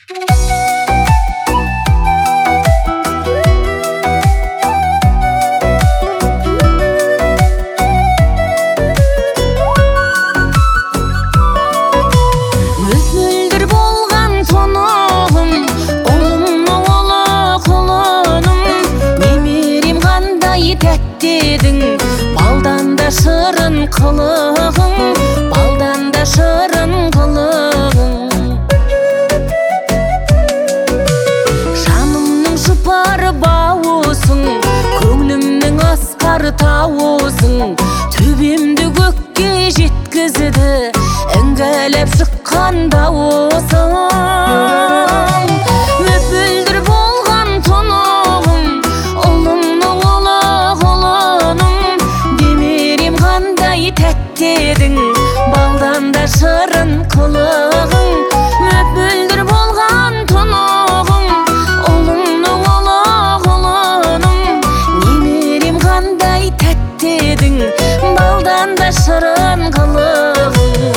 Мөлдір болған тонығым, ұлымның ұлы құлыным, немерем қандай тәтті едің, балдан да шырын қылығың, балдан да шырын қылығың. Жанымның жұпар бауысың, көңлімнің асқар тауысың, төбемді көкке жеткізді іңгәлеп шыққан дауысың. Мөлдір болған тонығым, ұлымның ұлы құлыным, немерем қандай тәтті едің, балдан да шырын қылығың. Мөлдір болған тонығым, ұлымның ұлы құлыным, немерем қандай тәтті едің, балдан да шырын қылығың.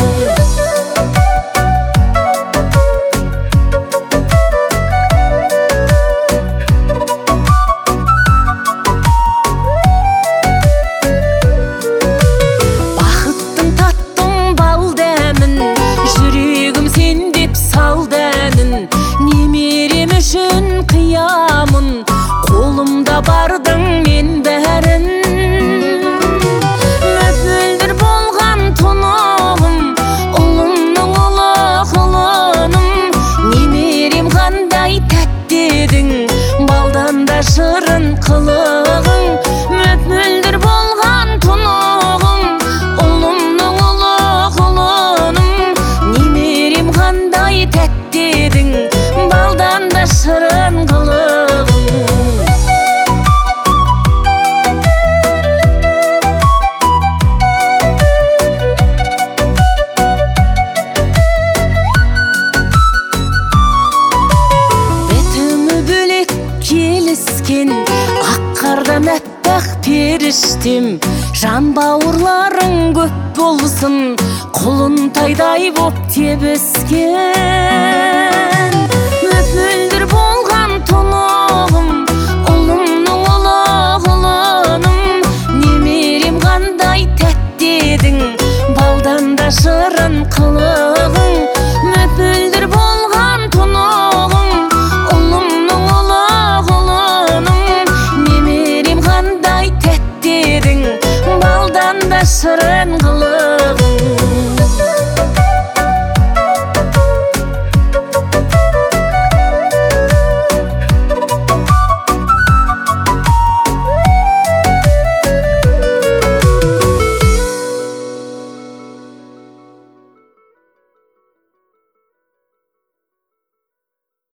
Бақыттың таттың бал дәмін, жүрегім сен деп сал дәнін, немерем үшін қиямын, қолымда бардың мен бәрін. Мөлдір болған тонығым, ұлымның ұлы құлыным, немерем қандай тәтті едің, балдан да шырын қылығың. Мөлдір болған тонығым, ұлымның ұлы құлыным, немерем қандай тәтті едің, балдан да шырын қылығың. Бетімі бөлек келіскен, ақ қардан әппақ періштем, жан бауырларың көп болсын, құлын тайдай боп тебіскен.